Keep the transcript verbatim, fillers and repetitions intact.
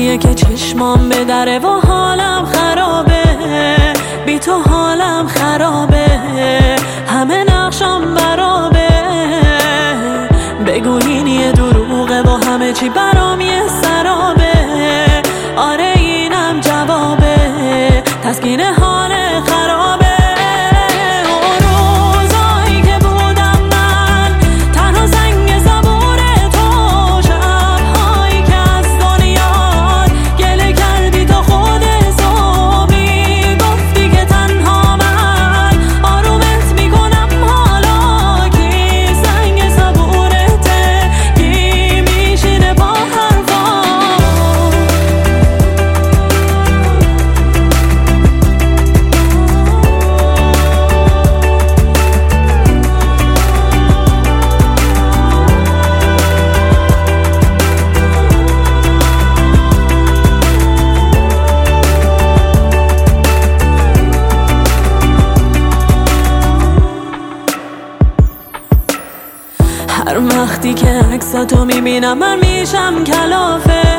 وقتیه که چشمام به دره و حالم خرابه، بی تو حالم خرابه، همه نقشم برابه. بگو این یه دروغه و همه چی برام یه سرابه. آره اینم جوابه، تسکین حال خرابه. هر وقتی که عکساتو میبینم من میشم کلافه.